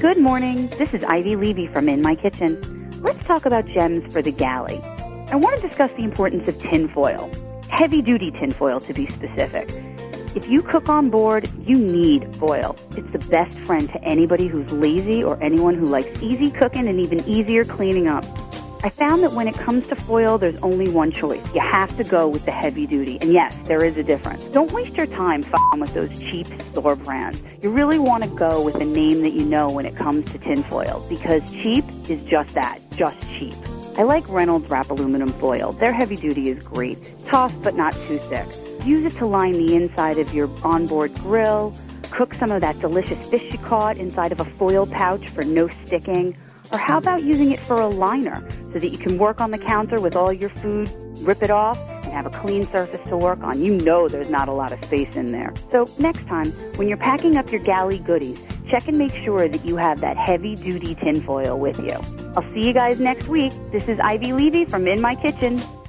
Good morning. This is Ivy Levy from In My Kitchen. Let's talk about gems for the galley. I want to discuss the importance of tinfoil, heavy-duty tinfoil to be specific. If you cook on board, you need foil. It's the best friend to anybody who's lazy or anyone who likes easy cooking and even easier cleaning up. I found that when it comes to foil, there's only one choice. You have to go with the heavy duty. And yes, there is a difference. Don't waste your time f***ing with those cheap store brands. You really want to go with a name that you know when it comes to tinfoil, because cheap is just that, just cheap. I like Reynolds Wrap aluminum foil. Their heavy duty is great. Tough, but not too thick. Use it to line the inside of your onboard grill. Cook some of that delicious fish you caught inside of a foil pouch for no sticking. Or how about using it for a liner so that you can work on the counter with all your food, rip it off, and have a clean surface to work on. You know there's not a lot of space in there. So next time, when you're packing up your galley goodies, check and make sure that you have that heavy-duty tinfoil with you. I'll see you guys next week. This is Ivy Levy from In My Kitchen.